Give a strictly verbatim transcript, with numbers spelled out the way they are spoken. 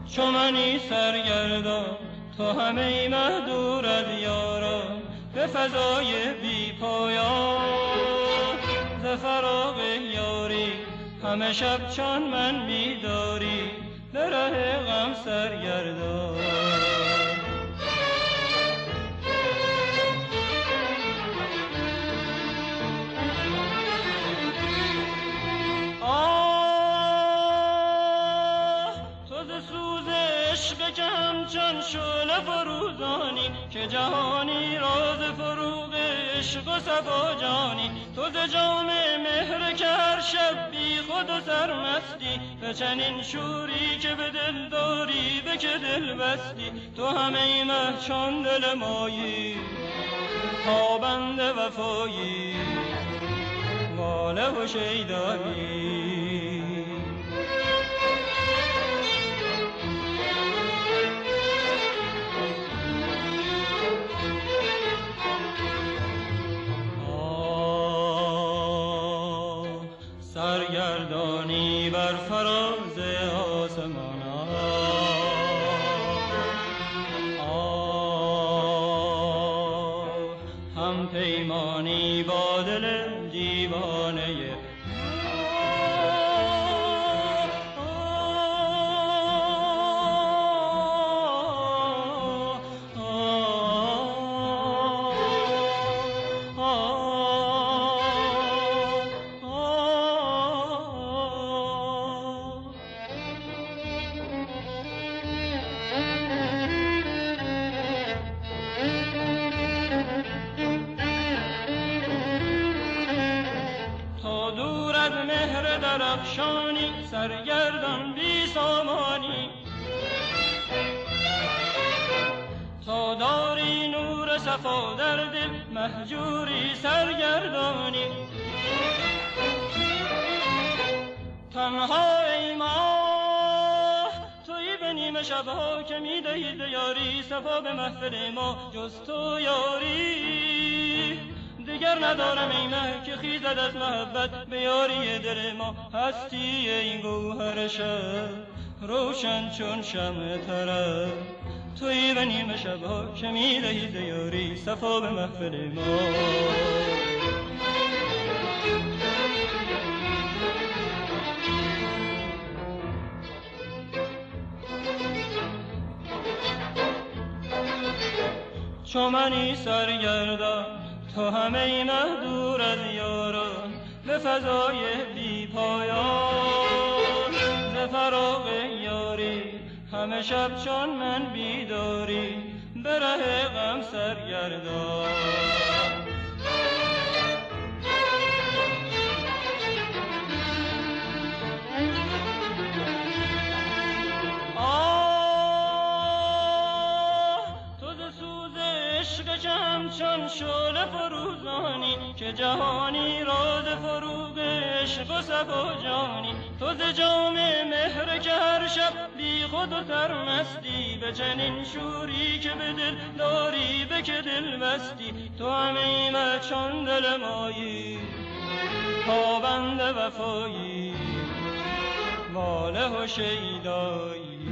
چو منی سرگردان تو همه مه دور از یاران به فضای بی پایان ز فراق یاری همه شب چون من بیداری به ره غم سرگردان. که همچون شعله فروزانی که جهانی راز فروغ عشق و صفا جانی تو ز جام مهر که هر شب بی خود و سرمستی به چنین شوری که به دل داری به که دل بستی تو همه مه چون دل مایی پابند وفایی واله و شیدایی. سرگردانی بر فراز آسمان آه هم پیمانی با دل دیوانه مهر درخشانی سرگردان بی سامانی تا داری نور صفا در دل مهجوری سرگردانی تنها ای ماه تویی به نیمه شبها که می دهی یاری صفا به محفل ما جز تو یاری دیگر ندارم ای مه که خیزد از محبت به یاری دل ما هستی این گوهر شب روشن چون شمع طرب تویی به نیمه شبها که می دهی ز یاری صفا به محفل ما. چو منی سرگردان تو همه مه دور از یاران به فضای بی پایان ز فراق یاری همه شب چون من بیداری به ره غم سرگردان. همچون شعله فروزانی که جهانی راز فروغ عشق و صفا جانی تو ز جام مهر که هر شب بی خود و سرمستی به چنین شوری که به دل داری به که دل بستی تو همه مه چون دل مایی پابند وفایی واله و شیدایی.